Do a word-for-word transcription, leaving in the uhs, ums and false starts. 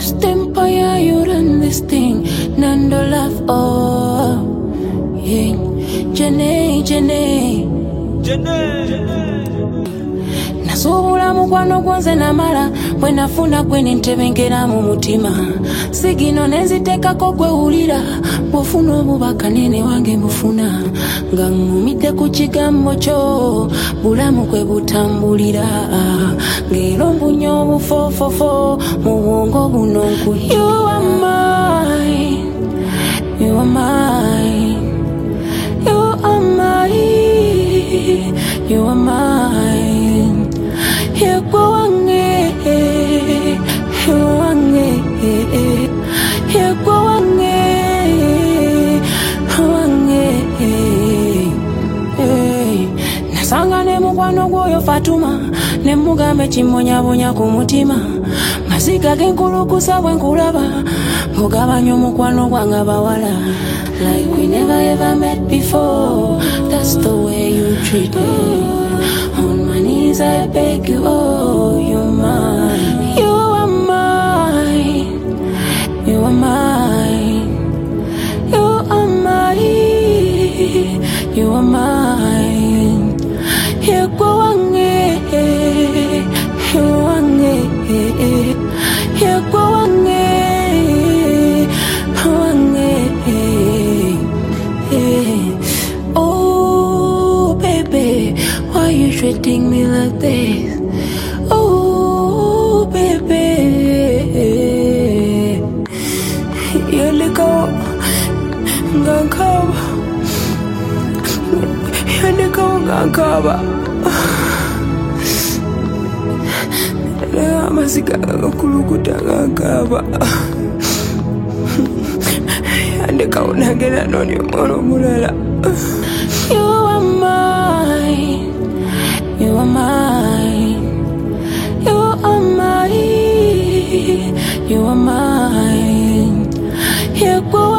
This empire, you run this thing. Nando love, oh, yeah. Jene, Jene, Jene. Nasubula mukwano gwanze namala bwe nafuna gwe nentebengera mu mutima sigino nenzitekako gwe wulira bw'ofuna obubaka nene wange mbufuna nga ngumidde ku kigambo kyo bulamu kwe butambulira ng'era mbunya obufofofo mu bwongo buno nkuhi. You are mine, you are mine, you are mine, you are mine. You go on, you on, you go on, Nasanga ne mukwano gwoyo Fatuma ne mugambe kimonyabonya ku mutima masiga genkulukusa bwe nkulaba mugabanya omukwano gwange bawala like we never ever met before. That's the way you treat me. On my knees I beg you, oh, you're mine. You are mine, you are mine, you are mine, you are mine. You go on, you on, you go on, oh baby, why you treating me like this? Oh baby, you look out, gankaba, you look out, gankaba. La masika kulukuta gankaba. Andeka unagena noni moro mulala. You are mine, you are mine, you are mine, you are mine. You go